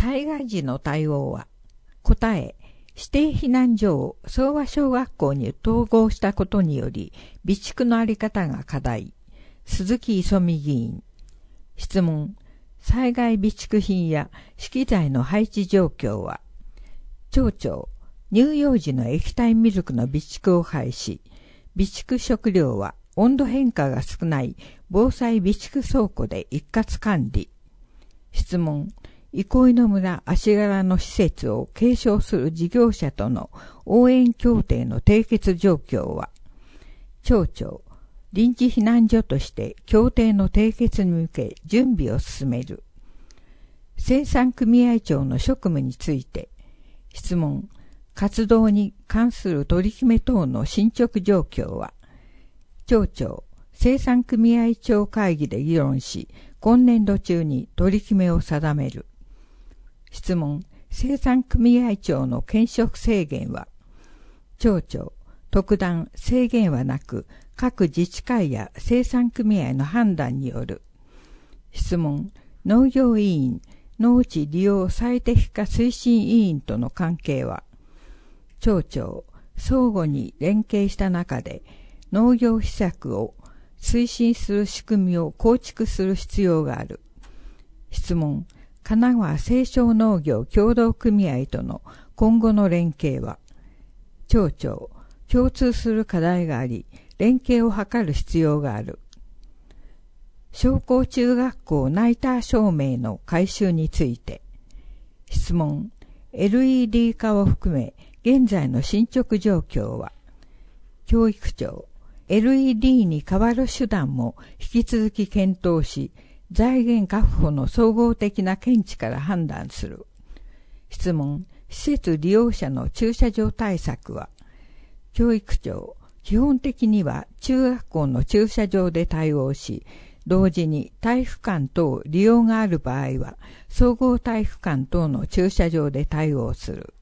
災害時の対応は、答え、指定避難所を総和小学校に統合したことにより、備蓄のあり方が課題。鈴木磯美議員。質問。災害備蓄品や資機材の配置状況は、町長、乳幼児の液体ミルクの備蓄を廃止。備蓄食料は温度変化が少ない防災備蓄倉庫で一括管理。質問。憩野村足柄の施設を継承する事業者との応援協定の締結状況は、町長、臨時避難所として協定の締結に向け準備を進める。生産組合長の職務について、質問。活動に関する取り決め等の進捗状況は、町長、生産組合長会議で議論し、今年度中に取り決めを定める。質問。生産組合長の兼職制限は、町長、特段制限はなく、各自治会や生産組合の判断による。質問。農業委員、農地利用最適化推進委員との関係は、町長、相互に連携した中で農業施策を推進する仕組みを構築する必要がある。質問。神奈川清少農業協同組合との今後の連携は、町長、共通する課題があり、連携を図る必要がある。商工中学校ナイター照明の改修について、質問。LED 化を含め、現在の進捗状況は、教育庁、LED に代わる手段も引き続き検討し、財源確保の総合的な見地から判断する。質問。施設利用者の駐車場対策は、教育庁、基本的には中学校の駐車場で対応し、同時に体育館等利用がある場合は、総合体育館等の駐車場で対応する。